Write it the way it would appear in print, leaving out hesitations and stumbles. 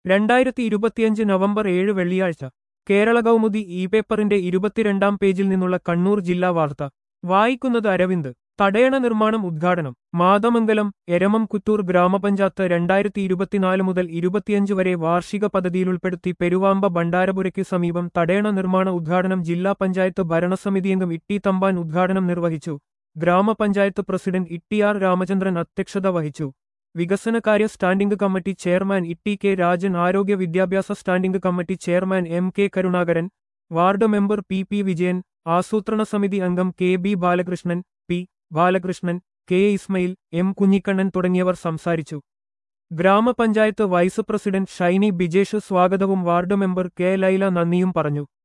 2025 November 7 വെള്ളിയാഴ്ച Kerala Kaumudi E പേപ്പറിന്റെ 22-ാം പേജിൽ നിന്നുള്ള കണ്ണൂർ ജില്ലാ വാർത്ത വായിക്കുന്നത് അരവിന്ദ്. തടയണ നിർമ്മാണം ഉദ്ഘാടനം മാതമംഗലം എരമം കുറ്റൂർ ഗ്രാമപഞ്ചായത്ത് 2024 മുതൽ 25 വരെ വാർഷിക പദ്ധതിയിലുൾപ്പെടുത്തി പെരുവാമ്പ ഭണ്ഡാരപുരയ്ക്കു സമീപം തടയണ നിർമ്മാണ ഉദ്ഘാടനം ജില്ലാ പഞ്ചായത്ത് ഭരണസമിതിയംഗം ഇട്ടി തമ്പാൻ ഉദ്ഘാടനം നിർവഹിച്ചു. ഗ്രാമപഞ്ചായത്ത് പ്രസിഡന്റ് ഇട്ടി ആർ രാമചന്ദ്രൻ അധ്യക്ഷത വഹിച്ചു. വികസനകാര്യ standing committee chairman Itty K Rajan, ആരോഗ്യ വിദ്യാഭ്യാസ standing committee chairman M K Karunakaran, ward member P P Vijayan, ആസൂത്രണ സമിതി അംഗം K B Balakrishnan, P Balakrishnan, K Ismail, M Kunhikannan തുടങ്ങിയവർ സംസാരിച്ചു. ഗ്രാമപഞ്ചായത്ത് വൈസ് പ്രസിഡന്റ് ഷൈനി ബിജേഷ് സ്വാഗതവും വാർഡ് മെമ്പർ കെ ലൈല നന്ദിയും പറഞ്ഞു.